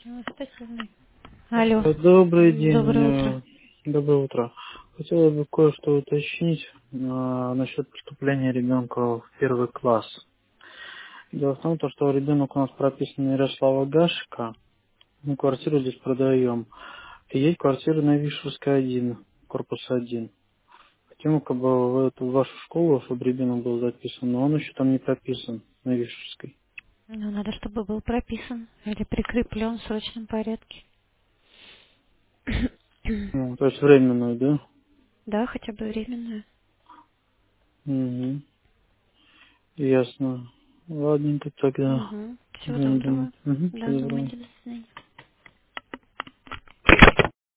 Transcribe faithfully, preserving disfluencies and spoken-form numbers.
Ну, спасибо. Алло. Добрый день. Доброе утро. э, Доброе утро. Хотела бы кое-что уточнить э, насчет поступления ребенка в первый класс. Дело в том, то, что ребенок у нас прописан Ярослава Гашика. Мы квартиру здесь продаем. И есть квартира на Вишерской один, корпус один. Хотим, как бы в эту вашу школу, чтобы ребенок был записан, но он еще там не прописан на Вишерской. Ну, надо, чтобы был прописан или прикреплен в срочном порядке. Ну, то есть временную, да? Да, хотя бы временную. Угу. Ясно. Ладненько тогда. Угу. Всего Будем думать. доброго. Угу. Да, Всего доброго. думайте, до свидания.